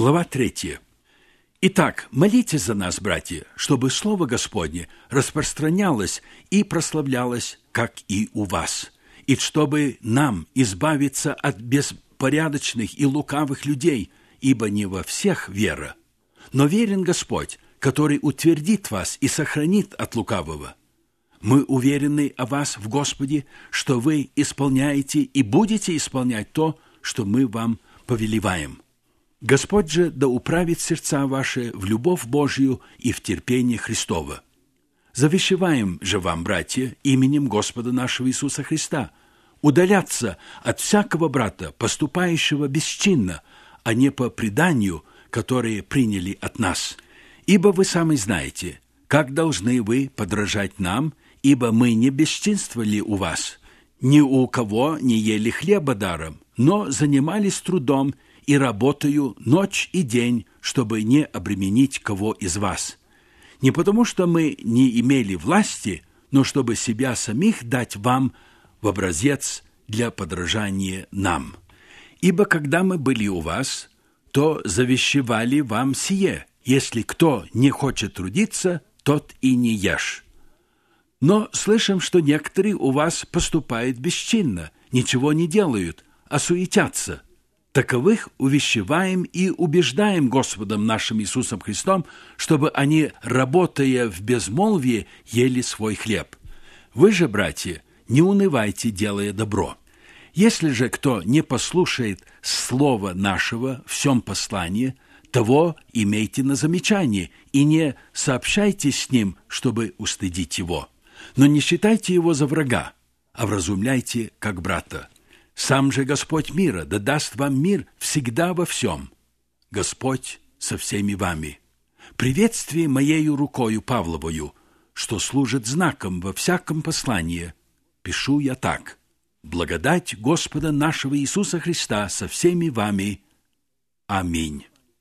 Глава 3. Итак, молитесь за нас, братья, чтобы Слово Господне распространялось и прославлялось, как и у вас, и чтобы нам избавиться от беспорядочных и лукавых людей, ибо не во всех вера. Но верен Господь, который утвердит вас и сохранит от лукавого. Мы уверены о вас в Господе, что вы исполняете и будете исполнять то, что мы вам повелеваем. Господь же да управит сердца ваши в любовь Божию и в терпение Христово. Завещеваем же вам, братья, именем Господа нашего Иисуса Христа, удаляться от всякого брата, поступающего бесчинно, а не по преданию, которое приняли от нас. Ибо вы сами знаете, как должны вы подражать нам, ибо мы не бесчинствовали у вас, ни у кого не ели хлеба даром, но занимались трудом и работаю ночь и день, чтобы не обременить кого из вас. Не потому, что мы не имели власти, но чтобы себя самих дать вам в образец для подражания нам. Ибо когда мы были у вас, то завещевали вам сие: если кто не хочет трудиться, тот и не ешь. Но слышим, что некоторые у вас поступают бесчинно, ничего не делают, а суетятся. Таковых увещеваем и убеждаем Господом нашим Иисусом Христом, чтобы они, работая в безмолвии, ели свой хлеб. Вы же, братья, не унывайте, делая добро. Если же кто не послушает слова нашего в сем послании, того имейте на замечание и не сообщайте с ним, чтобы устыдить его. Но не считайте его за врага, а вразумляйте как брата. Сам же Господь мира да даст вам мир всегда во всем. Господь со всеми вами. Приветствие моею рукою Павловою, что служит знаком во всяком послании, пишу я так: благодать Господа нашего Иисуса Христа со всеми вами. Аминь.